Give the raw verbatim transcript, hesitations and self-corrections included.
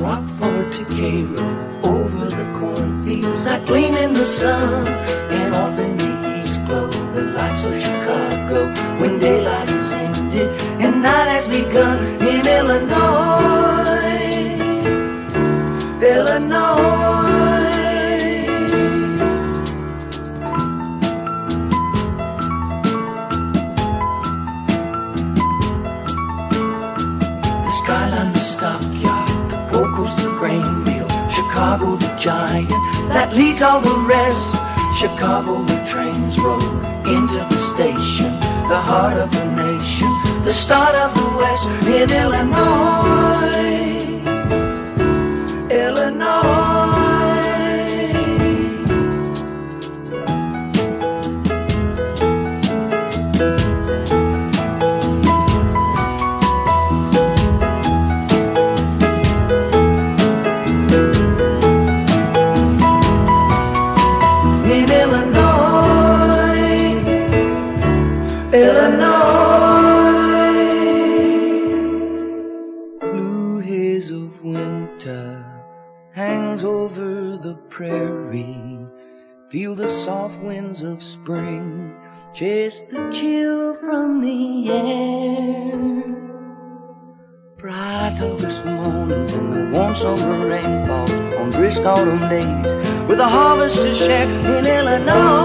Rockford to Cairo, over the cornfields that gleam in the sun, and off in the east glow the lights of Chicago when daylight is ended and night has begun. In Illinois, Illinois, the skyline, the stockyard, the Gold Coast, the grain mill, Chicago, the giant that leads all the rest. Chicago, where trains roll into the station, the heart of the nation, the start of the West. In Illinois, Illinois, in Illinois, Illinois. Blue haze of winter hangs over the prairie. Feel the soft winds of spring chase the chill from the air. Bright August mornings and the warm summer rain falls on brisk autumn days with a harvest to share. In Illinois,